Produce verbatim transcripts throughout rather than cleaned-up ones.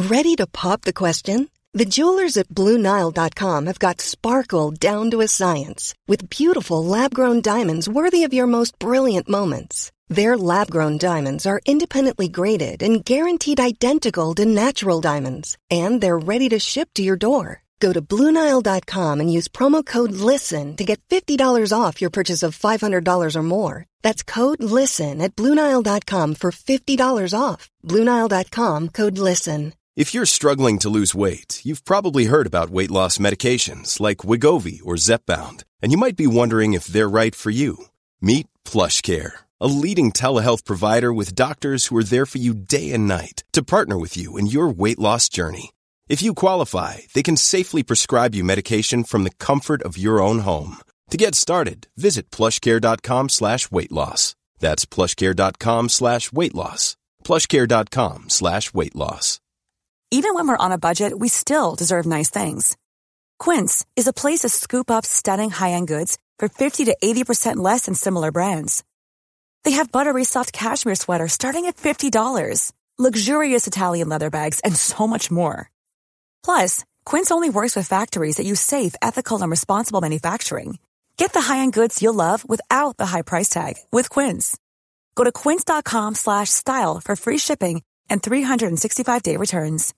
Ready to pop the question? The jewelers at Blue Nile dot com have got sparkle down to a science with beautiful lab-grown diamonds worthy of your most brilliant moments. Their lab-grown diamonds are independently graded and guaranteed identical to natural diamonds, and they're ready to ship to your door. Go to Blue Nile dot com and use promo code LISTEN to get fifty dollars off your purchase of five hundred dollars or more. That's code LISTEN at Blue Nile dot com for fifty dollars off. Blue Nile dot com, code LISTEN. If you're struggling to lose weight, you've probably heard about weight loss medications like Wegovy or Zepbound, and you might be wondering if they're right for you. Meet PlushCare, a leading telehealth provider with doctors who are there for you day and night to partner with you in your weight loss journey. If you qualify, they can safely prescribe you medication from the comfort of your own home. To get started, visit plushcare.com slash weight loss. That's plushcare.com slash weight loss. plushcare.com slash weight loss. Even when we're on a budget, we still deserve nice things. Quince is a place to scoop up stunning high-end goods for fifty to eighty percent less than similar brands. They have buttery soft cashmere sweaters starting at fifty dollars, luxurious Italian leather bags, and so much more. Plus, Quince only works with factories that use safe, ethical, and responsible manufacturing. Get the high-end goods you'll love without the high price tag with Quince. Go to quince.com slash style for free shipping and three sixty-five day returns.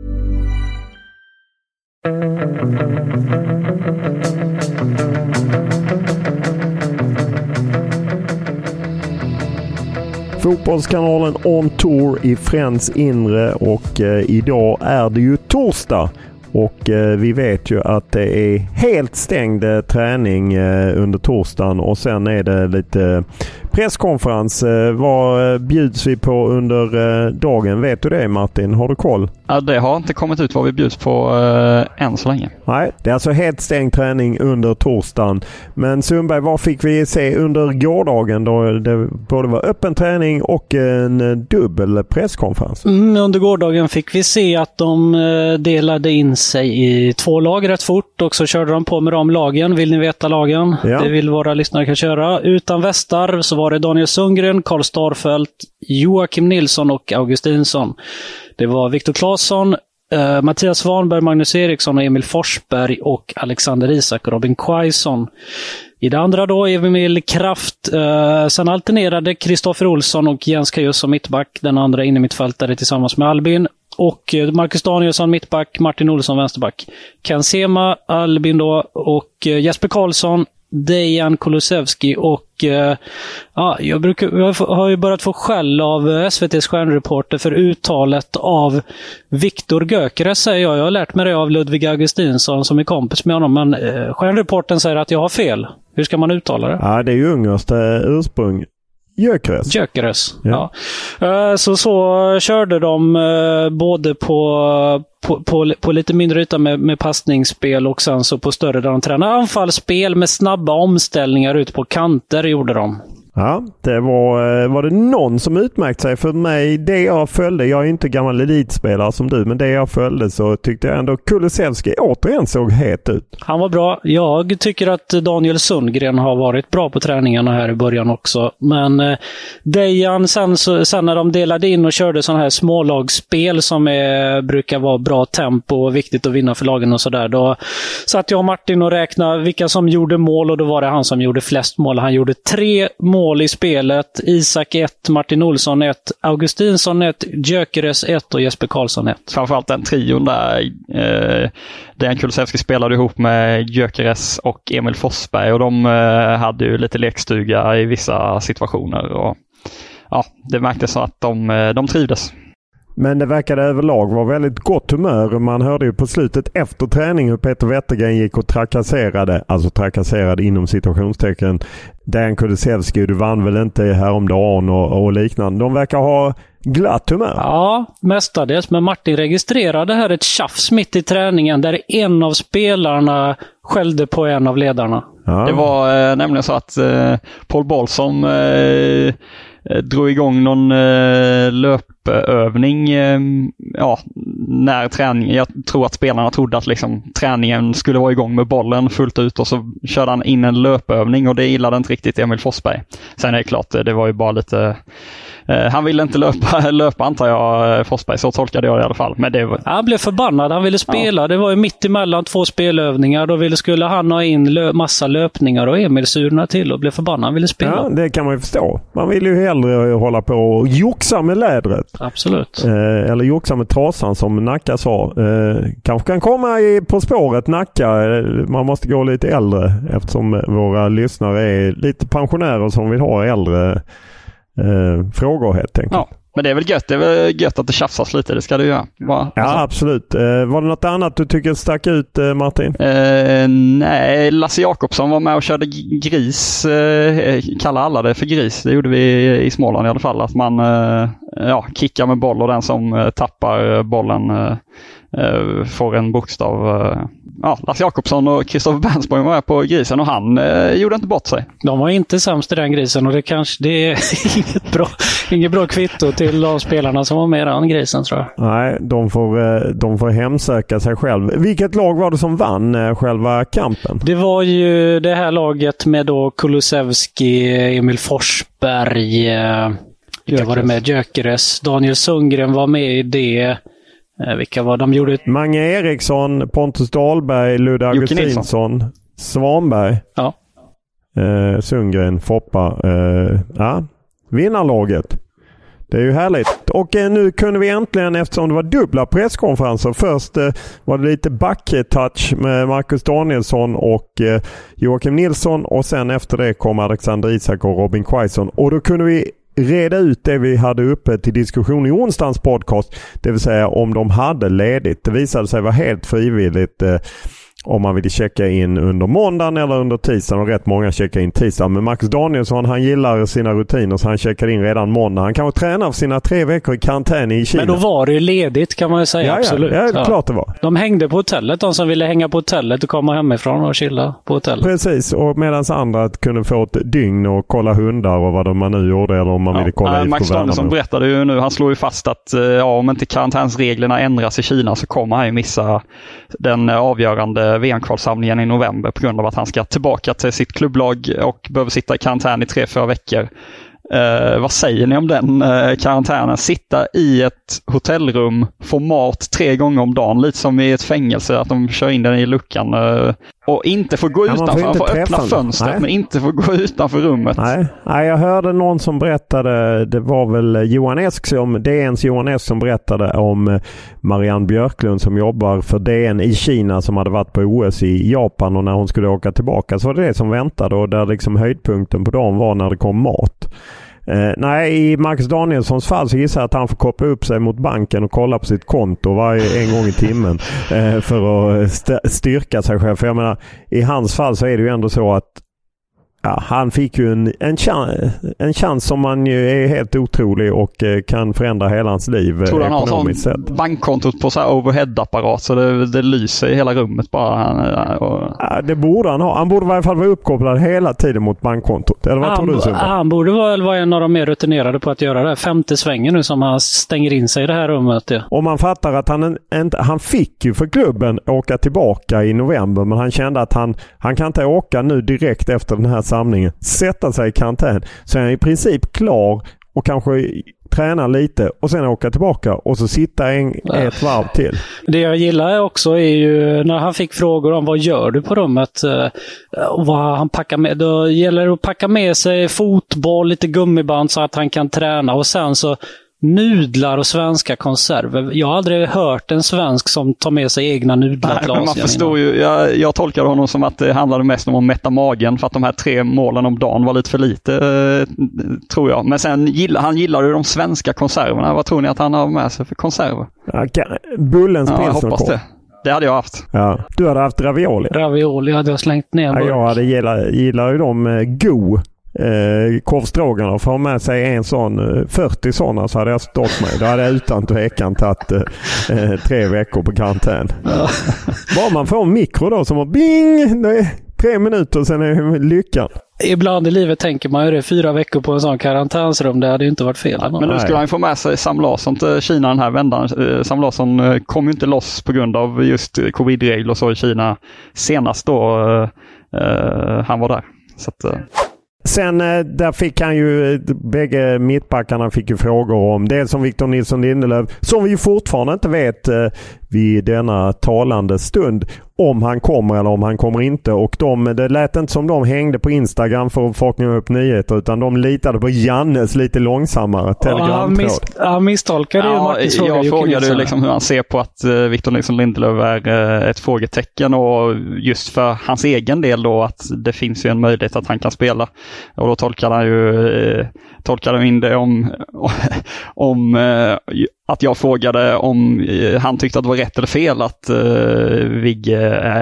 Fotbollskanalen On Tour i Friends inre och eh, idag är det ju torsdag. Och eh, vi vet ju att det är helt stängd eh, träning eh, under torsdagen och sen är det lite presskonferens. Eh, vad eh, bjuds vi på under eh, dagen? Vet du det, Martin? Har du koll? Ja, det har inte kommit ut vad vi bjuds på eh, än så länge. Nej, det är alltså helt stängd träning under torsdagen. Men Sundberg, vad fick vi se under gårdagen då det både var öppen träning och en dubbel presskonferens? Mm, under gårdagen fick vi se att de eh, delade in sig i två lag rätt fort och så körde de på med de lagen. Vill ni veta lagen? Ja. Det vill våra lyssnare kan köra. Utan västar så var det Daniel Sundgren, Karl Starfelt, Joakim Nilsson och Augustinsson. Det var Viktor Claesson, eh, Mattias Svanberg, Magnus Eriksson och Emil Forsberg och Alexander Isak och Robin Quaison. I det andra då Emil Kraft. Eh, sen alternerade Kristoffer Olsson och Jens Kajus som mittback. Den andra inne mittfältare tillsammans med Albin. Och Marcus Danielsson mittback, Martin Olsson vänsterback. Ken Sema, Albin då och Jesper Karlsson, Dejan Kulusevski och eh, ja, jag, brukar, jag har ju börjat få skäll av S V T:s stjärnreporter för uttalet av Viktor Gökeres, säger jag. Jag har lärt mig det av Ludvig Augustinsson som är kompis med honom, men eh, stjärnreporten säger att jag har fel. Hur ska man uttala det? Ja, det är ju ungerskt ursprung. Gökeres. Gökeres, ja. ja. Så så körde de både på, på, på, på lite mindre yta med, med passningsspel och sen så på större där de tränade anfallsspel med snabba omställningar ut på kanter gjorde de. Ja, det var, var det någon som utmärkt sig för mig. Det jag följde, jag är inte gammal elitspelare som du, men det jag följde så tyckte jag ändå Kulusevski återigen såg het ut. Han var bra. Jag tycker att Daniel Sundgren har varit bra på träningarna här i början också. Men eh, Dejan, sen, så, sen när de delade in och körde sån här smålagsspel som är, brukar vara bra tempo och viktigt att vinna för lagen och sådär, då satt jag och Martin och räknade vilka som gjorde mål och då var det han som gjorde flest mål. Han gjorde tre mål mål i spelet. Isak ett, Martin Olsson ett, Augustinsson ett, Gyökeres ett och Jesper Karlsson ett. Framförallt den trion där. Eh, Dejan Kulusevski spelade ihop med Gyökeres och Emil Forsberg och de eh, hade ju lite lekstuga i vissa situationer. Och, ja, det märktes så att de, de trivdes. Men det verkade överlag vara väldigt gott humör. Man hörde ju på slutet efter träning hur Peter Wettergren gick och trakasserade, alltså trakasserade inom situationstecken. Dejan Kulusevski, du vann väl inte häromdagen och, och liknande. De verkar ha glatt humör. Ja, mestadels. Men Martin registrerade här ett tjafs mitt i träningen där en av spelarna skällde på en av ledarna. Ja. Det var eh, nämligen så att eh, Paul Bolsom eh, drog igång någon eh, löpövning eh, ja, när träningen, jag tror att spelarna trodde att liksom, träningen skulle vara igång med bollen fullt ut och så körde han in en löpövning och det gillade inte riktigt Emil Forsberg. Sen är det klart, det var ju bara lite eh, han ville inte löpa, löpa antar jag, Forsberg, så tolkade jag det i alla fall. Men det var... Han blev förbannad, han ville spela. Ja. Det var ju mitt emellan två spelövningar. Då ville, skulle han ha in lö- massa löpningar och Emil surna till och blev förbannad. Han ville spela. Ja, det kan man ju förstå. Man vill ju hellre hålla på och joxa med lädret. Absolut. Eh, eller joxa med trasan som Nacka sa. Eh, kanske kan komma i, på spåret Nacka. Man måste gå lite äldre eftersom våra lyssnare är lite pensionärer som vill ha äldre eh, frågor helt enkelt. Ja, men det är väl gött. Det är väl gött att det tjafsas lite. Det ska du göra. Va? Ja, alltså. Absolut. Eh, var det något annat du tycker stack ut, eh, Martin? Eh, nej, Lasse Jakobsson var med och körde gris. Eh, kallar alla det för gris. Det gjorde vi i Småland i alla fall. Att man eh, ja, kickar med boll och den som eh, tappar bollen eh, eh, får en bokstav. Eh, ja, Lasse Jakobsson och Kristoffer Bernsborg var med på grisen och han eh, gjorde inte bort sig. De var inte sämst i den grisen och det kanske det är inget bra, inget bra kvitto till de spelarna som var med i den grisen, tror jag. Nej, de får, de får hemsöka sig själv. Vilket lag var det som vann eh, själva kampen? Det var ju det här laget med då Kulusevski, Emil Forsberg, eh, vilka var det med? Gyökeres, Daniel Sundgren var med i det. Vilka var de gjorde? Mange Eriksson, Pontus Dahlberg, Ludde Augustinsson, Svanberg, ja. eh, Sundgren, Foppa. Eh, ja, vinnarlaget. Det är ju härligt. Och eh, nu kunde vi äntligen, eftersom det var dubbla presskonferenser. Först eh, var det lite back-touch med Marcus Danielsson och eh, Joakim Nilsson. Och sen efter det kom Alexander Isak och Robin Quaison. Och då kunde vi reda ut det vi hade uppe till diskussion i onsdagens podcast, det vill säga om de hade ledigt. Det visade sig vara helt frivilligt eh, om man ville checka in under måndagen eller under tisdagen, och rätt många checkar in tisdagen. Men Max Danielsson, han gillar sina rutiner så han checkar in redan måndag. Han kan vara träna för sina tre veckor i karantän i Kina. Men då var det ju ledigt kan man ju säga, ja, absolut. Ja, ja, det är klart det var. De hängde på hotellet, de som ville hänga på hotellet och komma hemifrån och chilla på hotellet. Precis, och medan andra kunde få ett dygn och kolla hundar och vad man nu gjorde, eller om man ja. ville kolla ja, i Max Danielsson berättade ju nu, han slår ju fast att ja, om inte karantänsreglerna ändras i Kina så kommer han ju missa den avgörande V M-kvalsamlingen i november på grund av att han ska tillbaka till sitt klubblag och behöver sitta i karantän i tre, fyra veckor. Eh, vad säger ni om den eh, karantänen? Sitta i ett hotellrum, få mat tre gånger om dagen, lite som i ett fängelse, att de kör in den i luckan eh, och inte få gå ja, utanför. Man får, får öppna fönstret, men inte få gå utanför rummet. Nej. Nej, jag hörde någon som berättade, det var väl Johan Esk som, D N:s Johan Esk som berättade om Marianne Björklund som jobbar för D N i Kina, som hade varit på O S i Japan, och när hon skulle åka tillbaka så var det det som väntade, och där liksom höjdpunkten på dagen var när det kom mat. Eh, nej, i Max Danielssons fall så gissar jag att han får koppla upp sig mot banken och kolla på sitt konto varje en gång i timmen eh, för att st- styrka sig själv. För jag menar, i hans fall så är det ju ändå så att ja, han fick ju en, en, chans, en chans som man ju är helt otrolig och eh, kan förändra hela hans liv. Tror han ekonomiskt har sett. Bankkontot på så här overhead-apparat så det, det lyser i hela rummet bara. Och... Ja, det borde han ha. Han borde i varje fall vara uppkopplad hela tiden mot bankkontot. Eller vad han, tror du, Sundberg? Han borde väl vara en av de mer rutinerade på att göra det. Femte svängen nu som han stänger in sig i det här rummet. Ja. Och man fattar att han, inte, han fick ju för klubben åka tillbaka i november, men han kände att han, han kan inte åka nu direkt efter den här samlingen, sätta sig i karantän, så är han i princip klar och kanske träna lite och sen åka tillbaka och så sitta en, ett varv till. Det jag gillar också är ju när han fick frågor om vad gör du på rummet och vad han packar med. Då gäller det att packa med sig fotboll, lite gummiband så att han kan träna, och sen så nudlar och svenska konserver. Jag har aldrig hört en svensk som tar med sig egna nudlar till Asien. Man förstår ju, jag, jag tolkar honom som att det handlade mest om att mätta magen, för att de här tre målen om dagen var lite för lite, eh, tror jag. Men sen gillar, han gillar ju de svenska konserverna. Vad tror ni att han har med sig för konserver? Okay. Bullens ja, jag hoppas det. Det hade jag haft. Ja. Du hade haft ravioli. Ravioli hade jag slängt ner. Ja, jag hade gillar, gillar ju dem eh, go. Eh, korvstrågarna och få med sig en sån eh, fyrtio sådana, så hade jag stått mig. Då hade jag utan tvekan tagit eh, tre veckor på karantän. Ja. Bara man får en mikro då som har bing, det är tre minuter sen är lyckan. Ibland i livet tänker man ju det, fyra veckor på en sån karantänsrum, det hade ju inte varit fel. Ja, men nu skulle han få med sig Sam Larsson till Kina den här vändan. Sam Larsson kom ju inte loss på grund av just covid-regler och så i Kina senast då uh, uh, han var där. Så att, uh. sen där fick han ju, bägge mittbackarna fick ju frågor om dels om Victor Nilsson Lindelöf, som vi ju fortfarande inte vet vid denna talande stund om han kommer eller om han kommer inte. Och de, det lät inte som de hängde på Instagram för att få upp nyheter, utan de litade på Jannes lite långsammare telegramtråd. Ja, mis- ja, misstolkade ju ja, Marcus fråga. Jag frågade ju liksom hur han ser på att uh, Victor Nilsson Lindelöf är uh, ett frågetecken, och just för hans egen del då att det finns ju en möjlighet att han kan spela. Och då tolkade han ju uh, tolkade han in det om, om uh, att jag frågade om uh, han tyckte att det var rätt eller fel att uh, Vigge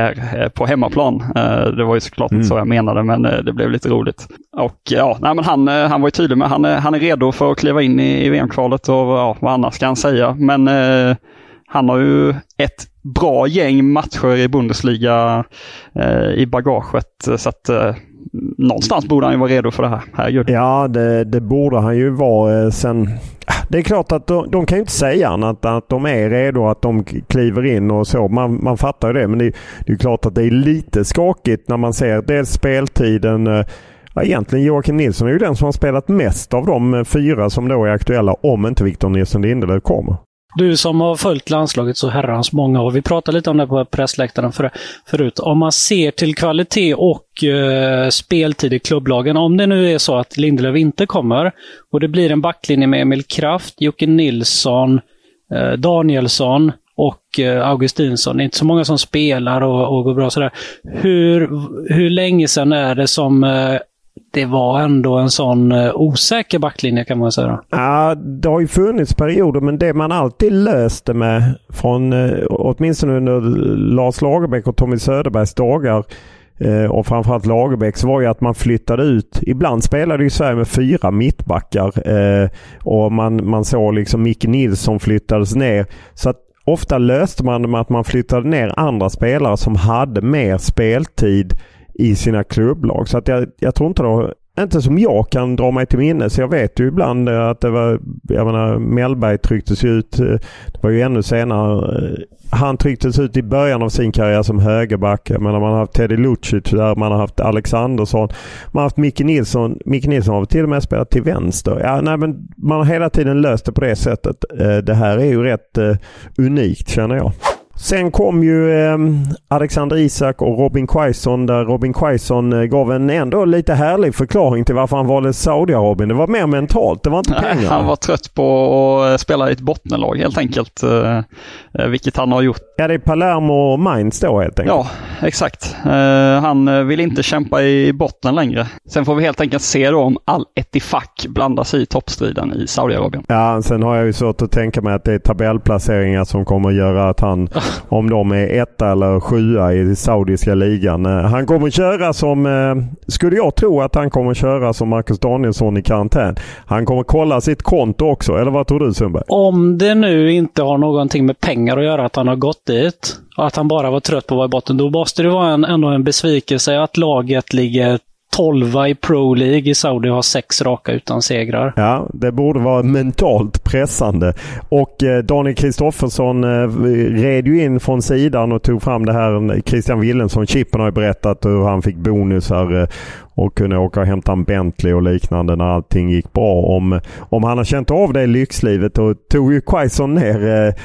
är på hemmaplan. Uh, det var ju såklart mm. inte så jag menade, men uh, det blev lite roligt. Och ja, nej, men han, uh, han var ju tydlig med han, uh, han är redo för att kliva in i, i V M-kvalet, och ja, vad annars ska han säga. Men uh, han har ju ett bra gäng matcher i Bundesliga uh, i bagaget, så att uh, någonstans borde han ju vara redo för det här. Herregud. Ja, det, det borde han ju vara. Sen, det är klart att de, de kan ju inte säga annat att de är redo, att de kliver in och så. Man, man fattar ju det, men det, det är klart att det är lite skakigt när man ser dels speltiden. Ja, egentligen Joakim Nilsson är ju den som har spelat mest av de fyra som då är aktuella, om inte Victor Nilsson Lindelöf kommer. Du som har följt landslaget så herrans många år. Vi pratade lite om det på pressläktaren för, förut. Om man ser till kvalitet och eh, speltid i klubblagen. Om det nu är så att Lindelöf inte kommer och det blir en backlinje med Emil Kraft, Jocke Nilsson, eh, Danielsson och eh, Augustinsson. Det är inte så många som spelar och, och går bra sådär. Hur, hur länge sedan är det som... Eh, det var ändå en sån uh, osäker backlinje, kan man säga. Ja, det har ju funnits perioder, men det man alltid löste med från uh, åtminstone under Lars Lagerbäck och Tommy Söderbergs dagar, uh, och framförallt Lagerbäcks, var ju att man flyttade ut. Ibland spelade ju Sverige med fyra mittbackar uh, och man, man såg liksom Micke Nilsson flyttades ner. Så att ofta löste man det med att man flyttade ner andra spelare som hade mer speltid i sina klubblag. Så att jag, jag tror inte då, inte som jag kan dra mig till minne, så jag vet ju ibland att det var, jag menar, Mellberg trycktes ut, det var ju ännu senare, han trycktes ut i början av sin karriär som högerback. Men man har haft Teddy Lucic där, man har haft Alexandersson, man har haft Micke Nilsson. Micke Nilsson har till och med spelat till vänster. Ja, nej, men man har hela tiden löst det på det sättet. Det här är ju rätt uh, unikt, känner jag. Sen kom ju eh, Alexander Isak och Robin Quaison, där Robin Quaison eh, gav en ändå lite härlig förklaring till varför han valde Saudiarabien. Det var mer mentalt, det var inte pengar. Nej, han var trött på att spela i ett bottenlag helt enkelt, eh, vilket han har gjort. Ja, det är Palermo och Mainz då helt enkelt. Ja, exakt. Eh, han vill inte kämpa i botten längre. Sen får vi helt enkelt se då om Al-Ettifaq blandar sig i toppstriden i Saudiarabien. Ja, sen har jag ju svårt att tänka mig att det är tabellplaceringar som kommer att göra att han, om de är etta eller sjua i saudiska ligan. Han kommer köra som, skulle jag tro att han kommer köra som Marcus Danielsson i karantän. Han kommer kolla sitt konto också, eller vad tror du, Sundberg? Om det nu inte har någonting med pengar att göra, att han har gått dit och att han bara var trött på att vara i botten, då måste det vara en, ändå en besvikelse att laget ligger tolva i Pro League i Saudi och har sex raka utan segrar. Ja, det borde vara mentalt pressande. Och eh, Daniel Kristoffersson eh, red ju in från sidan och tog fram det här. Christian Willensson, Chippen, har ju berättat hur han fick bonusar eh, och kunde åka och hämta en Bentley och liknande när allting gick bra. Om, om han har känt av det i lyxlivet, och tog ju Quaison ner eh,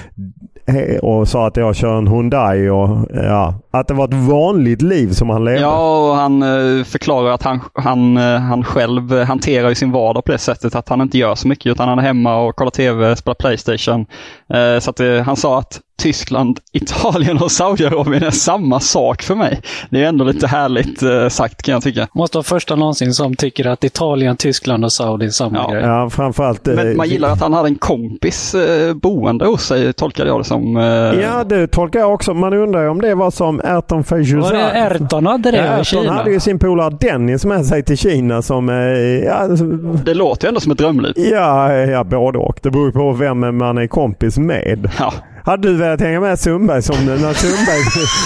och sa att jag kör en Hyundai och ja, att det var ett vanligt liv som han levde. Ja, och han eh, förklarar att han, han, eh, han själv hanterar ju sin vardag på det sättet att han inte gör så mycket, utan han är hemma och kollar tv, spelar PlayStation. Eh, så att eh, han sa att Tyskland, Italien och Saudiarabien är samma sak för mig. Det är ändå lite härligt eh, sagt, kan jag tycka. Måste vara första någonsin som tycker att Italien, Tyskland och Saudi är samma ja. grej. Ja, framförallt. Eh, Men man gillar att han hade en kompis eh, boende hos sig, tolkade jag det som. Eh... Ja, det tolkar jag också. Man undrar om det var som Erton Fejuzar. Var det Erton hade det ja, i Kina? Erton hade ju sin polare Dennis med sig till Kina som... Eh, ja, det låter ju ändå som ett drömliv. Ja, ja, både och. Det beror på vem man är kompis med. Ja. Hade du velat hänga med Sundberg som när Sundberg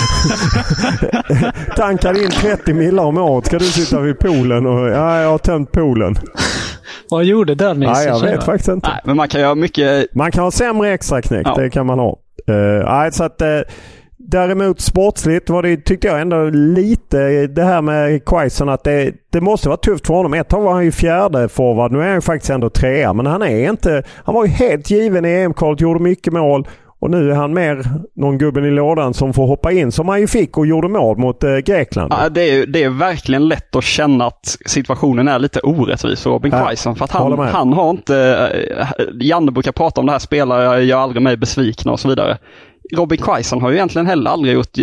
tankar in trettio millar om året? Ska du sitta vid poolen och ja, jag har tömt poolen. Vad gjorde Dennis? Nej, jag vet faktiskt inte. Nej, men man kan ju ha mycket... Man kan ha sämre extra knäck, ja. Det kan man ha. Uh, nej, så att uh, Däremot sportsligt var det, tyckte jag ändå lite det här med Quaison att det, det måste vara tufft för honom. Ett tag var han ju fjärde forward. Nu är han ju faktiskt ändå trea. Men han är inte, han var ju helt given i E M-kvalet, gjorde mycket mål. Och nu är han mer någon gubben i lådan som får hoppa in, som han ju fick och gjorde mål mot eh, Grekland. Ja, det, är, det är verkligen lätt att känna att situationen är lite orättvis för Robin Quaison. För att han, han har inte... Janne brukar prata om det här, spelare gör aldrig mig besvikna och så vidare. Robin Quaison har ju egentligen heller aldrig gjort,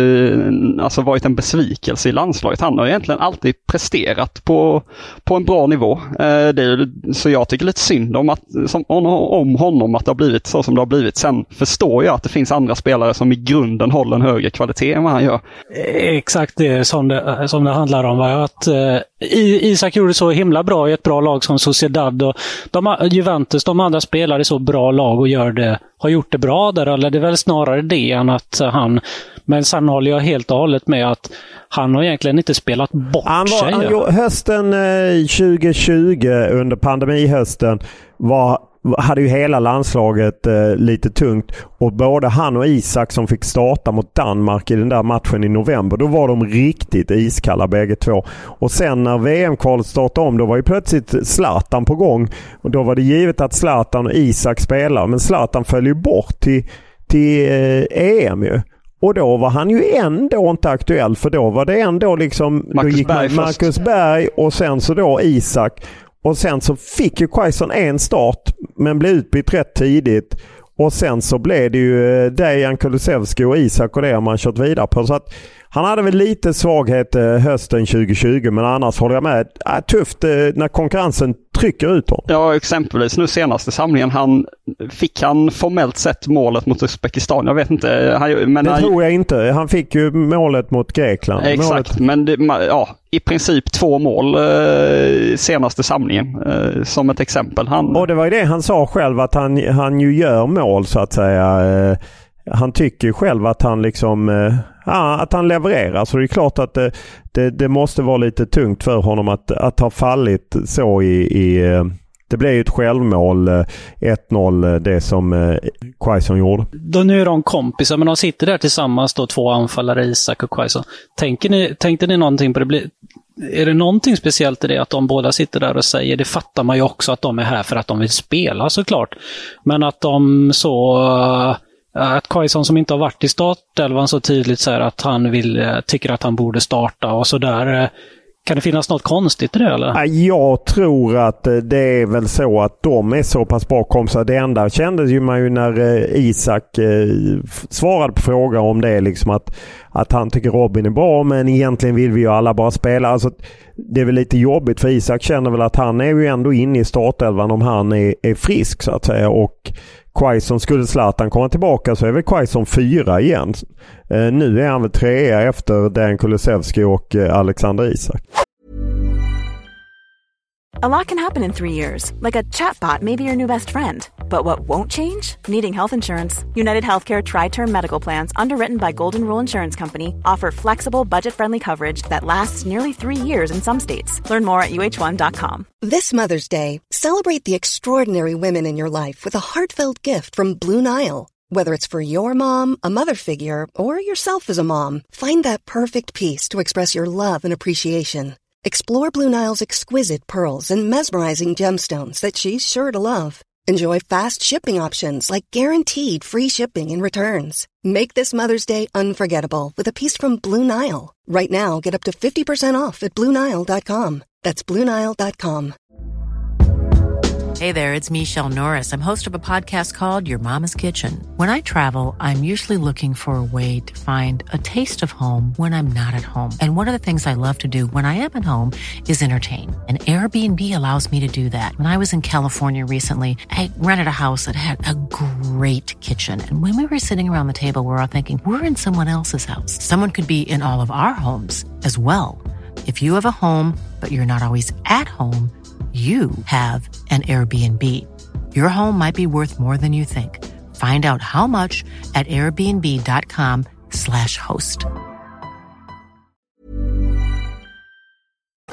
eh, alltså varit en besvikelse i landslaget. Han har egentligen alltid presterat på, på en bra nivå. Eh, det är, så jag tycker lite synd om, att, som, om honom att det har blivit så som det har blivit. Sen förstår jag att det finns andra spelare som i grunden håller en högre kvalitet än vad han gör. Exakt det som det, som det handlar om. Var att eh, Isak gjorde så himla bra i ett bra lag som Sociedad. Och de, Juventus, de andra spelare i så bra lag och gör det, har gjort det bra där. Eller det är väl snarare det än att han... Men sen håller jag helt och hållet med att han har egentligen inte spelat bort han var, sig. Han, hösten eh, tjugo tjugo under pandemihösten var, hade ju hela landslaget eh, lite tungt. Och både han och Isak som fick starta mot Danmark i den där matchen i november, då var de riktigt iskalla bägge två. Och sen när V M-kvalet startade om, då var ju plötsligt Zlatan på gång. Och då var det givet att Zlatan och Isak spelar. Men Zlatan föll ju bort till, till eh, E M ju. Och då var han ju ändå inte aktuell, för då var det ändå liksom Marcus då gick Berg, Marcus Berg och sen så då Isak. Och sen så fick ju Quaison en start men blev utbytt rätt tidigt. Och sen så blev det ju Dejan Kulusevski och Isak och det har man kört vidare på. Så att han hade väl lite svaghet hösten tjugo tjugo, men annars håller jag med. Äh, tufft när konkurrensen trycker ut honom. Ja, exempelvis nu senaste samlingen, han fick han formellt sett målet mot Uzbekistan. Jag vet inte. Han, men det han, tror jag inte. Han fick ju målet mot Grekland. Exakt, målet... men det, ja, i princip två mål eh, senaste samlingen eh, som ett exempel. Han... Och det var ju det han sa själv, att han, han ju gör mål så att säga. Eh, han tycker själv att han liksom eh, ja, att han levererar. Så det är klart att det, det, det måste vara lite tungt för honom att, att ha fallit så i, i det blev ju ett självmål ett noll det som Quaison gjorde. Då nu är de kompisar, men de sitter där tillsammans då, två anfallare, Isak och Quaison. Tänker ni, tänkte ni någonting på det? Är det någonting speciellt i det att de båda sitter där och säger, det fattar man ju också att de är här för att de vill spela såklart. Men att de så att Quaison som inte har varit i startelvan så tydligt säger att han vill, tycker att han borde starta och så där. Kan det finnas något konstigt i det eller? Jag tror att det är väl så att de är så pass bra kompisar. Det enda kändes ju man ju när Isak svarade på frågan om det liksom att, att han tycker Robin är bra, men egentligen vill vi ju alla bara spela. Alltså, det är väl lite jobbigt för Isak känner väl att han är ju ändå inne i startelvan om han är, är frisk så att säga, och Quaison, skulle Zlatan komma tillbaka så är väl Quaison fyra igen. Eh, nu är han väl trea efter Dejan Kulusevski och eh, Alexander Isak. A lot can happen in three years, like a chatbot may be your new best friend. But what won't change? Needing health insurance. United Healthcare Tri-Term Medical Plans, underwritten by Golden Rule Insurance Company, offer flexible, budget-friendly coverage that lasts nearly three years in some states. Learn more at U H one dot com. This Mother's Day, celebrate the extraordinary women in your life with a heartfelt gift from Blue Nile. Whether it's for your mom, a mother figure, or yourself as a mom, find that perfect piece to express your love and appreciation. Explore Blue Nile's exquisite pearls and mesmerizing gemstones that she's sure to love. Enjoy fast shipping options like guaranteed free shipping and returns. Make this Mother's Day unforgettable with a piece from Blue Nile. Right now, get up to fifty percent off at Blue Nile dot com. That's Blue Nile dot com. Hey there, it's Michelle Norris. I'm host of a podcast called Your Mama's Kitchen. When I travel, I'm usually looking for a way to find a taste of home when I'm not at home. And one of the things I love to do when I am at home is entertain. And Airbnb allows me to do that. When I was in California recently, I rented a house that had a great kitchen. And when we were sitting around the table, we were all thinking, we're in someone else's house. Someone could be in all of our homes as well. If you have a home, but you're not always at home, you have an Airbnb. Your home might be worth more than you think. Find out how much at airbnb dot com slash host.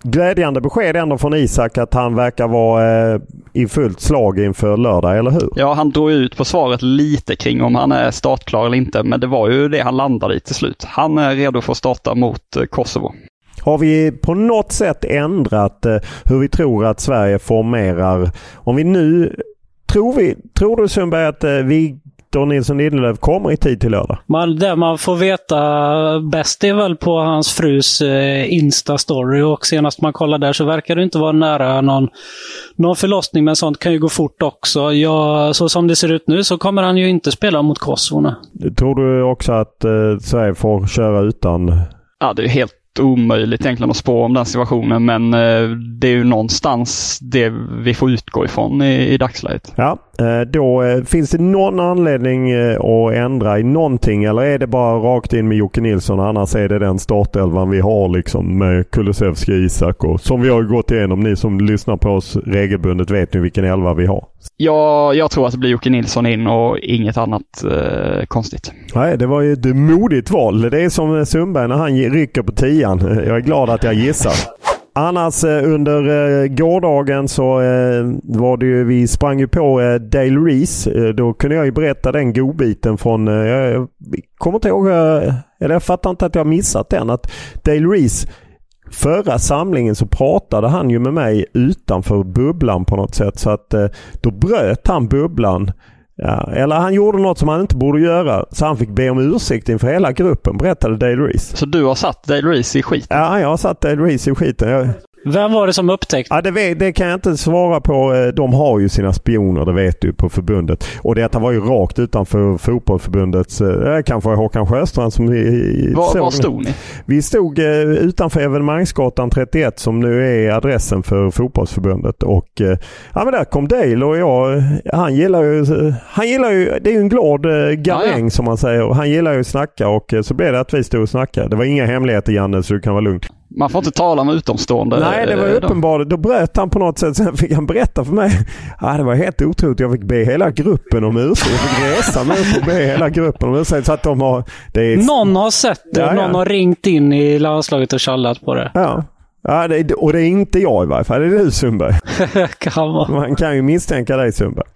glädjande besked ändå från Isak att han verkar vara eh, i fullt slag inför lördag, eller hur? Ja, han drog ut på svaret lite kring om han är startklar eller inte, men det var ju det han landade i till slut. Han är redo för att starta mot eh, Kosovo. Har vi på något sätt ändrat eh, hur vi tror att Sverige formerar? Om vi nu tror vi, tror du Sundberg att eh, vi Nilsson Lindelöf kommer i tid till lördag? Man, det man får veta bäst är väl på hans frus eh, Insta-story, och senast man kollar där så verkar det inte vara nära någon, någon förlossning, men sånt kan ju gå fort också. Ja, så som det ser ut nu så kommer han ju inte spela mot Kosovo. Tror du också att eh, Sverige får köra utan? Ja, det är helt omöjligt egentligen att spå om den situationen, men eh, det är ju någonstans det vi får utgå ifrån i, i dagsläget. Ja, eh, då eh, finns det någon anledning eh, att ändra i någonting, eller är det bara rakt in med Jocke Nilsson? Annars är det den startelvan vi har liksom med Kulusevski, Isak och som vi har gått igenom. Ni som lyssnar på oss regelbundet vet nu vilken elva vi har. Ja, jag tror att det blir Jocke Nilsson in och inget annat eh, konstigt. Nej, det var ju ett modigt val. Det är som Sundberg när han rycker på tian. Jag är glad att jag gissar. Annars under eh, gårdagen så eh, var det ju, vi sprang ju på eh, Dale Reese. Eh, då kunde jag ju berätta den godbiten från, eh, jag kommer inte ihåg, eh, eller jag fattar inte att jag missat den, att Dale Reese förra samlingen så pratade han ju med mig utanför bubblan på något sätt, så att eh, då bröt han bubblan. Ja, eller han gjorde något som han inte borde göra, så han fick be om ursäkt inför hela gruppen, berättade Dale Reese. Så du har satt Dale Reese i skiten? Ja, jag har satt Dale Reese i skiten. Jag... Vem var det som upptäckte? Ja, det, vet, det kan jag inte svara på. De har ju sina spioner, det vet du, på förbundet. Och detta var ju rakt utanför fotbollsförbundets, eh, kanske Håkan Sjöstrand som vi var, var stod ni? Vi stod eh, utanför Evenemangsgatan trettioett som nu är adressen för fotbollsförbundet. Och eh, ja, men där kom Dale och jag, han gillar ju, han gillar ju, det är ju en glad eh, garäng, ja, ja, som man säger. Han gillar ju att snacka, och eh, så blev det att vi stod och snackade. Det var inga hemligheter, Janne, så du kan vara lugn. Man får inte tala med utomstående. Nej, det var uppenbart. Då bröt han på något sätt. Sen fick han berätta för mig. Ja, det var helt otroligt. Jag fick be hela gruppen om ursäkt. Jag fick resa med och be hela gruppen om ursäkt. Så att de har... Det är... Någon har sett det. Ja, ja. Någon har ringt in i landslaget och kallat på det. Ja. Ja, det, och det är inte jag i varje fall. Det är du, Sundberg. kan man. man kan ju misstänka dig, Sundberg.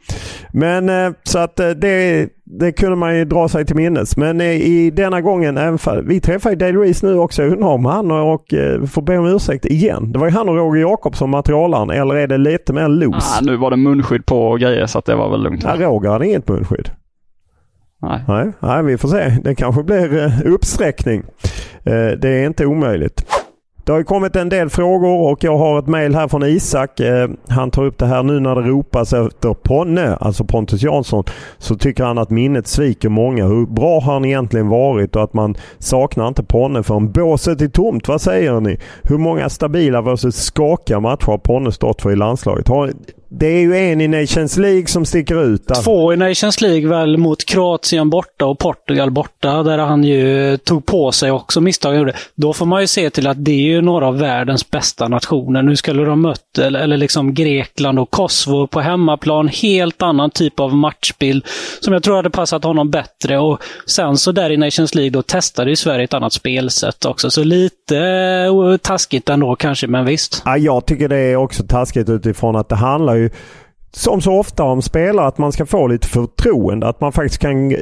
Men så att det, det kunde man ju dra sig till minnes. Men i denna gången, även för, vi träffar ju Dale Reese nu också. Jag undrar om han och, och får be om ursäkt igen. Det var ju han och Roger Jakobsson, materialaren. Eller är det lite mer loose? Ah, nu var det munskydd på och grejer, så att det var väl lugnt. Ja, Roger hade inget munskydd. Nej. Nej, nej, vi får se. Det kanske blir uppsträckning. Det är inte omöjligt. Det har ju kommit en del frågor och jag har ett mejl här från Isak. Eh, han tar upp det här nu när det ropas efter Ponne, alltså Pontus Jansson, så tycker han att minnet sviker många. Hur bra har han egentligen varit och att man saknar inte Ponne för en båset är tomt. Vad säger ni? Hur många stabila versus skakiga matcher har Ponne stått för i landslaget? Har, det är ju en i Nations League som sticker ut. Där. Två i Nations League väl mot Kroatien borta och Portugal borta, där han ju tog på sig också misstag. Då får man ju se till att det är ju några av världens bästa nationer. Nu skulle de mött eller, eller liksom Grekland och Kosovo på hemmaplan. Helt annan typ av matchbild som jag tror hade passat honom bättre. Och sen så där i Nations League då testade ju Sverige ett annat spelsätt också. Så lite uh, taskigt ändå kanske, men visst. Ja, jag tycker det är också taskigt utifrån att det handlar ju som så ofta om spelare att man ska få lite förtroende, att man faktiskt kan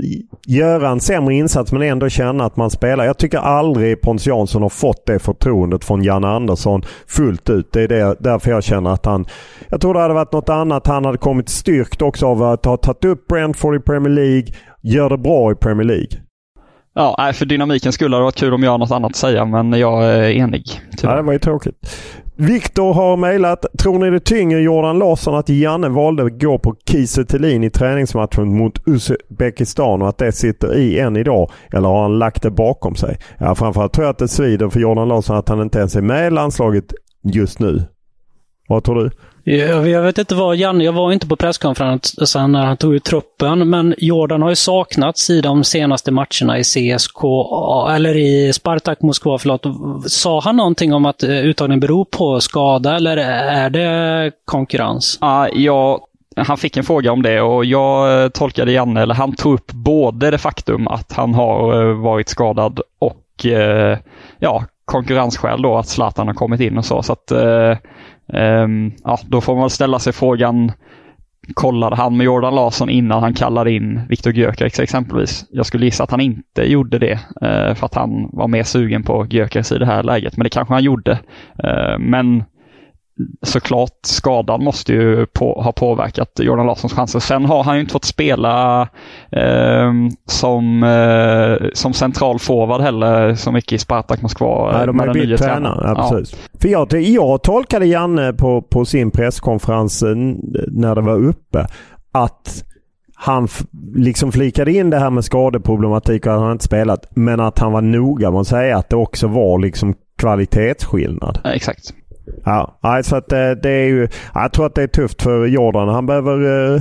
göra en sämre insats men ändå känna att man spelar. Jag tycker aldrig Pontus Jansson har fått det förtroendet från Janne Andersson fullt ut. Det är det, därför jag känner att han, jag tror det hade varit något annat. Han hade kommit styrkt också av att ha tagit upp Brentford i Premier League, gör det bra i Premier League. Ja, för dynamiken skulle det varit kul om jag har något annat att säga, men jag är enig. Ja, det var ju tråkigt. Viktor har mejlat. Tror ni det tynger Jordan Larsson att Janne valde att gå på Kiese Thelin i träningsmatchen mot Uzbekistan och att det sitter i än idag? Eller har han lagt det bakom sig? Ja, framförallt tror jag att det svider för Jordan Larsson att han inte ens är med i landslaget just nu. Vad tror du? Jag vet inte vad Janne, jag var inte på presskonferensen när han tog ut truppen, men Jordan har ju saknats i de senaste matcherna i C S K A, eller i Spartak Moskva, förlåt. Sa han någonting om att uttagningen beror på skada eller är det konkurrens? Ja, jag han fick en fråga om det och jag tolkade Janne, eller han tog upp både det faktum att han har varit skadad och ja, konkurrensskäl då att Zlatan har kommit in och så. Så att eh, eh, ja, då får man ställa sig frågan, kollade han med Jordan Larsson innan han kallade in Viktor Gyökeres exempelvis? Jag skulle gissa att han inte gjorde det eh, för att han var mer sugen på Gyökeres i det här läget. Men det kanske han gjorde. Eh, men såklart skadan måste ju på, ha påverkat Jordan Larssons chanser. Sen har han ju inte fått spela eh, som, eh, som central forward heller så mycket i Spartak Moskva. Nej, de har ju bytt tränare. Ja, precis. Ja. För jag, jag tolkade Janne på, på sin presskonferens när det var uppe att han f- liksom flikade in det här med skadeproblematik och att han inte spelat, men att han var noga med att säga att det också var liksom kvalitetsskillnad. Ja, exakt. Ja, så att det, det är ju, jag tror att det är tufft för Jordan. Han behöver,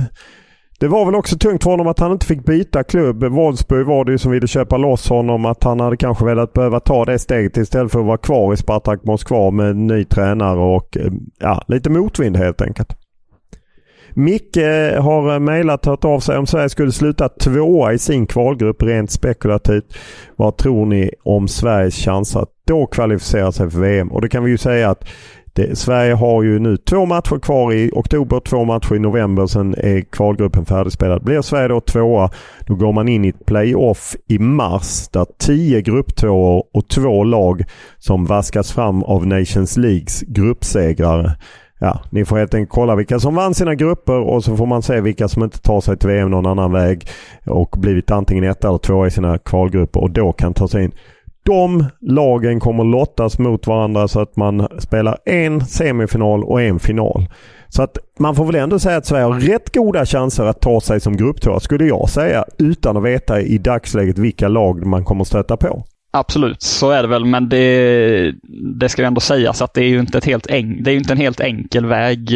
det var väl också tungt för honom att han inte fick byta klubb. Wolfsburg var det ju som ville köpa loss honom, att han hade kanske velat behöva ta det steget istället för att vara kvar i Spartak Moskva med en ny tränare och ja, lite motvind helt enkelt. Micke har mejlat hört av sig om Sverige skulle sluta tvåa i sin kvalgrupp rent spekulativt. Vad tror ni om Sveriges chans att då kvalificera sig för V M? Och det kan vi ju säga att det, Sverige har ju nu två matcher kvar i oktober, två matcher i november, sen är kvalgruppen färdigspelad. Blir Sverige då tvåa, då går man in i ett playoff i mars där tio grupptvåor och två lag som vaskas fram av Nations Leagues gruppsegrare. Ja, ni får helt enkelt kolla vilka som vann sina grupper och så får man se vilka som inte tar sig till V M någon annan väg och blivit antingen ett eller två i sina kvalgrupper och då kan ta sig in. De lagen kommer lottas mot varandra så att man spelar en semifinal och en final. Så att man får väl ändå säga att Sverige har rätt goda chanser att ta sig som grupptvåa, skulle jag säga, utan att veta i dagsläget vilka lag man kommer stöta på. Absolut, så är det väl, men det, det ska ju ändå sägas att det är ju inte, ett helt en, det är ju inte en helt enkel väg.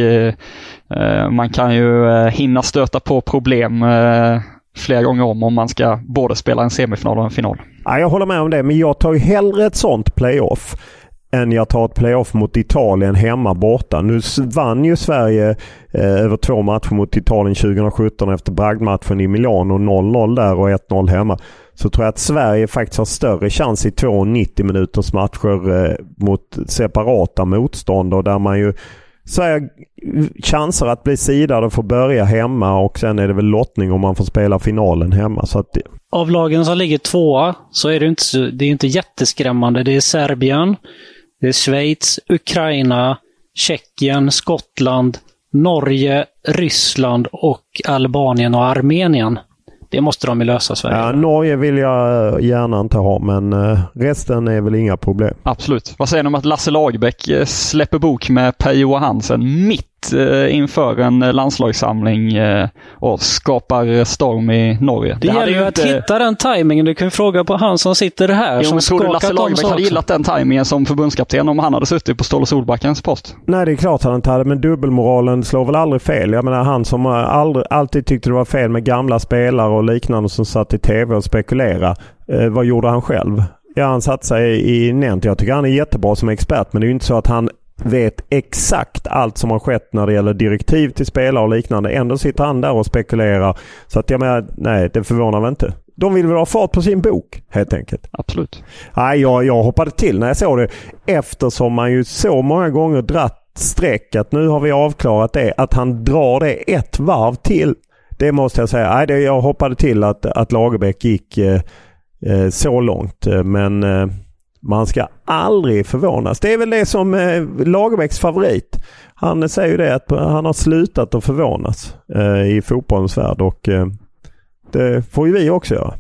Man kan ju hinna stöta på problem flera gånger om om man ska både spela en semifinal och en final. Ja, jag håller med om det, men jag tar ju hellre ett sånt playoff än jag tar ett playoff mot Italien hemma borta. Nu vann ju Sverige eh, över två matcher mot Italien tjugohundrasjutton efter bragdmatchen i Milano, noll noll där och ett noll hemma. Så tror jag att Sverige faktiskt har större chans i två nittio minuters matcher eh, mot separata motstånd och där man ju Sverige chanser att bli sidad och få börja hemma och sen är det väl lottning om man får spela finalen hemma. Så att det... Av lagen som ligger tvåa så är det inte, det är inte jätteskrämmande. Det är Serbien, det är Schweiz, Ukraina, Tjeckien, Skottland, Norge, Ryssland och Albanien och Armenien. Det måste de ju lösa, Sverige. Ja, Norge vill jag gärna inte ha, men resten är väl inga problem. Absolut. Vad säger ni om att Lasse Lagerbäck släpper bok med Per-Johan Hansen mitt inför en landslagssamling och skapar storm i Norge? Det, det gäller ju att inte... hitta den tajmingen. Du kan fråga på han som sitter här. Jo, som tror du Lasse Lagerbäck hade gillat den tajmingen som förbundskapten om han hade suttit på Ståle Solbackens post? Nej, det är klart han inte hade, men dubbelmoralen slår väl aldrig fel. Jag menar, han som aldrig, alltid tyckte det var fel med gamla spelare och liknande som satt i tv och spekulera. Eh, vad gjorde han själv? Ja, han satt sig i nämnt. Jag tycker han är jättebra som expert, men det är ju inte så att han vet exakt allt som har skett när det gäller direktiv till spelare och liknande. Ändå sitter han där och spekulerar. Så att jag menar, nej, det förvånar väl inte. De vill väl ha fart på sin bok, helt enkelt. Absolut. Nej, jag, jag hoppade till när jag såg det. Eftersom man ju så många gånger dratt streck att nu har vi avklarat det. Att han drar det ett varv till. Det måste jag säga. Nej, det, jag hoppade till att, att Lagerbäck gick eh, eh, så långt. Men... Eh, man ska aldrig förvånas. Det är väl det som eh, Lagerbäcks favorit. Han säger ju det att han har slutat att förvånas eh, i fotbollens värld och eh, det får ju vi också göra.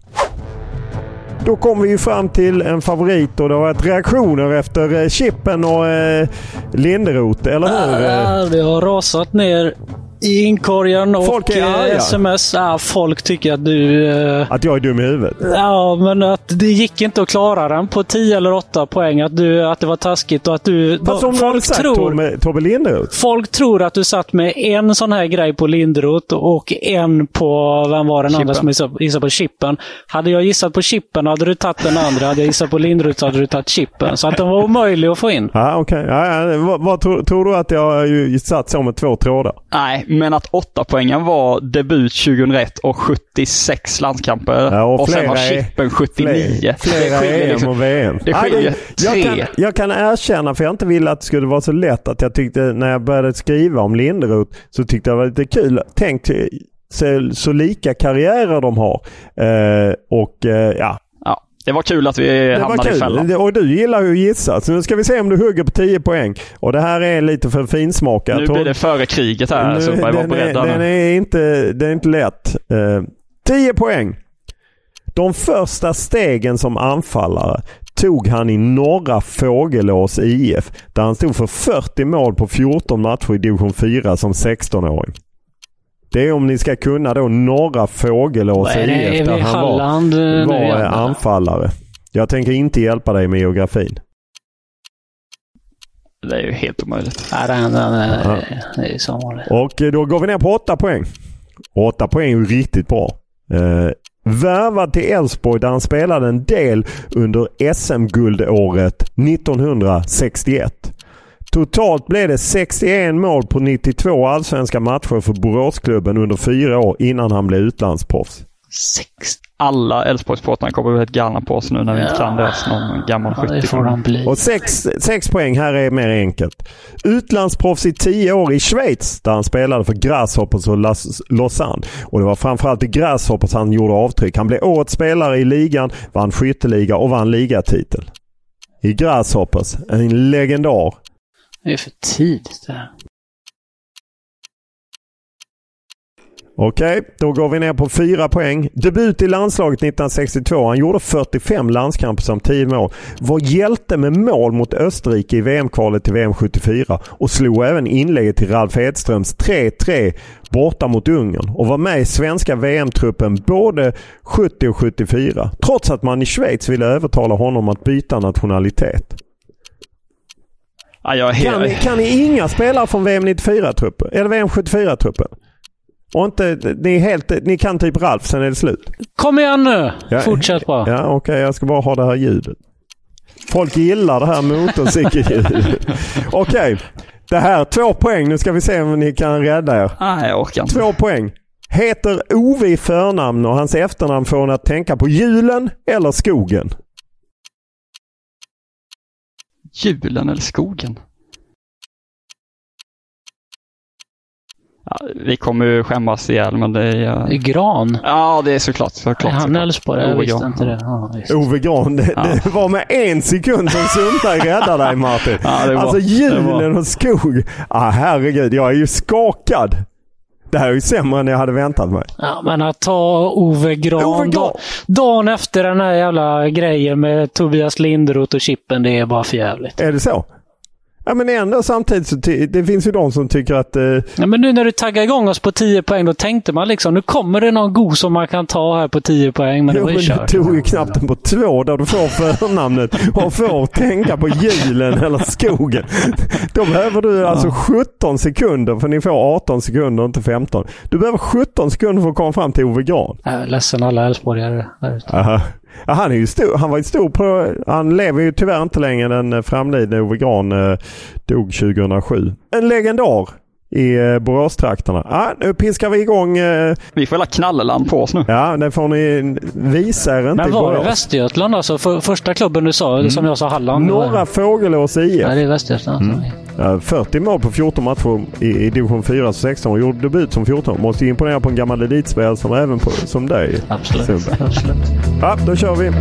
Då kommer vi ju fram till en favorit och det har varit reaktioner efter eh, Chippen och eh, Linderoth, eller hur? Ja, det har rasat ner i inkorgen och folk är sms. Ja, folk tycker att du... Eh, att jag är dum i huvudet. Ja, men att det gick inte att klara den på tio eller åtta poäng. Att, du, att det var taskigt och att du... Fast som folk tror, Tobbe Linderoth. Folk tror att du satt med en sån här grej på Linderoth och en på... Vem var den Chippen. Andra som gissade, gissade på Chippen? Hade jag gissat på Chippen hade du tagit den andra. Hade jag gissat på Linderoth hade du tagit Chippen. Så att den var omöjlig att få in. Ja, okej. Okay. Ja, ja. Vad, vad tror, tror du att jag har ju satt så med två trådar? Nej, Men att åtta poängen var debut tjugohundraett och sjuttiosex landskamper. Ja, och, och sen var är, chippen sjuttionio. Flera, flera E M och V M. Det skiljer jag, tre. kan, jag kan erkänna, för jag inte ville att det skulle vara så lätt, att jag tyckte när jag började skriva om Linderoth så tyckte jag det var lite kul. Tänk så, så lika karriärer de har. Eh, och eh, ja. Ja. Det var kul att vi hamnade i fällan. Och du gillar ju att gissa. Så nu ska vi se om du hugger på tio poäng. Och det här är lite för finsmakat. Nu blir det före kriget här. Nu, så jag var den, är, den, är inte, den är inte lätt. Uh, tio poäng. De första stegen som anfallare tog han i Norra Fågelås I F. Där han stod för fyrtio mål på fjorton matcher i division fyra som sexton-åring. Det är om ni ska kunna då Norra Fågelås I F där han Halland, var, var anfallare. Jag tänker inte hjälpa dig med geografin. Det är ju helt omöjligt. Nej, nej, nej, nej. Det är så vanligt. Och då går vi ner på åtta poäng. Åtta poäng är ju riktigt bra. Eh, värvad till Elfsborg där han spelade en del under S M-guldåret nittonhundrasextioett. Totalt blev det sextioen mål på nittiotvå allsvenska matcher för Boråsklubben under fyra år innan han blev utlandsproffs. Sex. Alla Elfsborgssportarna kommer bli helt galna på oss nu när vi ja. inte kan deras någon gammal ja, skytte. Och sex, sex poäng här är mer enkelt. Utlandsproffs i tio år i Schweiz där han spelade för Grasshoppers och Lausanne. Och det var framförallt i Grasshoppers han gjorde avtryck. Han blev årets spelare i ligan, vann skytteliga och vann ligatitel. I Grasshoppers, en legendar. Det är för tidigt det här. Okej, då går vi ner på fyra poäng. Debut i landslaget nittonhundrasextiotvå. Han gjorde fyrtiofem landskamper som tio mål. Var hjälte med mål mot Österrike i V M-kvalet till V M sjuttiofyra. Och slog även inlägget till Ralf Edströms tre tre borta mot Ungern. Och var med i svenska V M-truppen både sjuttio och sjuttiofyra. Trots att man i Schweiz ville övertala honom att byta nationalitet. Ja, jag kan, ni, kan ni inga spelare från V M nittiofyra-truppen? Eller V M sjuttiofyra-truppen? Och inte, ni, är helt, ni kan typ Ralf, sen är det slut. Kom igen nu! Ja, fortsätt bara. Ja, okej, okay, jag ska bara ha det här ljudet. Folk gillar det här motorcykeljudet. Okej, okay, det här, två poäng. Nu ska vi se om ni kan rädda er. Nej, jag orkar inte. Två poäng. Heter Ove i förnamn och hans efternamn får att tänka på julen eller skogen? Julen eller skogen? Ja, vi kommer ju skämmas ihjäl, men det är... Ja. Det är Gran. Ja, det är såklart. såklart han Elfsborg, jag visste Gran. Inte det. Ja, Ove Gran, det, ja. det var med en sekund som Sundberg räddade dig, Martin. Ja, det var, alltså julen och skog. Ah, herregud, jag är ju skakad. Det här är ju sämre än jag hade väntat mig. Ja, men att ta Ove Gran, Ove Gran. Dag, dagen efter den här jävla grejen med Tobias Linderoth och Chippen, det är bara för jävligt. Är det så? Ja, men ändå samtidigt så ty- det finns ju de som tycker att... Eh... Ja, men nu när du taggar igång oss på tio poäng, då tänkte man liksom, nu kommer det någon god som man kan ta här på tio poäng, men jo, det var ju kört. Du tog ju knappt på två där du får förnamnet och får tänka på julen eller skogen. Då behöver du ja. alltså sjutton sekunder, för ni får arton sekunder, inte femton. Du behöver sjutton sekunder för att komma fram till Ove Gran. Jag är ledsen alla Elfsborgare där ute. Aha. Ja, han är ju stor, han var ju stor på, han lever ju tyvärr inte längre, den framlidne Ove Gran eh, dog tjugohundrasju. En legendar i eh, Boråstrakterna. Ja, nu piskar vi igång. Eh, vi får hela knalleland på oss nu. Ja, det får ni visa er inte. Men i var Borås. Det Västergötland alltså? För, första klubben du sa, mm. som jag sa Halland. Norra Fågelås I F. Ja, det är Västergötland. Mm. Ja, fyrtio mål på fjorton matcher i, i division fyra sexton och gjorde debut som fjorton. Måste imponera på en gammal elitspelare som även på, som dig. Absolut. Absolut. Ja, då kör vi.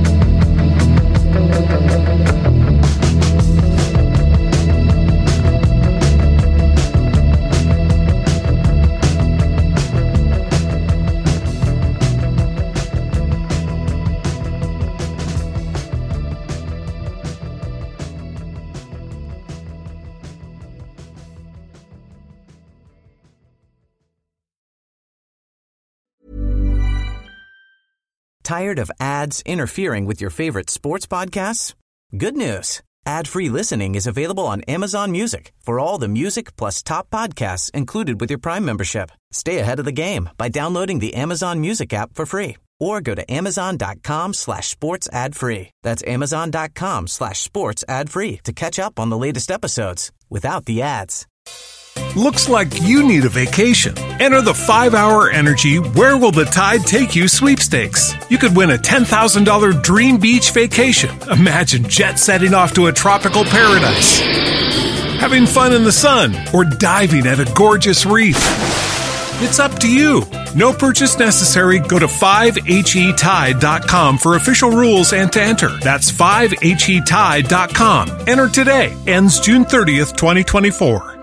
Tired of ads interfering with your favorite sports podcasts? Good news. Ad-free listening is available on Amazon Music for all the music plus top podcasts included with your Prime membership. Stay ahead of the game by downloading the Amazon Music app for free or go to amazon.com slash sports ad free. That's amazon.com slash sports ad free to catch up on the latest episodes without the ads. Looks like you need a vacation. Enter the five hour Energy Where Will the Tide Take You sweepstakes. You could win a ten thousand dollars dream beach vacation. Imagine jet setting off to a tropical paradise, having fun in the sun, or diving at a gorgeous reef. It's up to you. No purchase necessary. Go to five H E tide dot com for official rules and to enter. That's five H E tide dot com. Enter today. Ends June thirtieth, twenty twenty-four.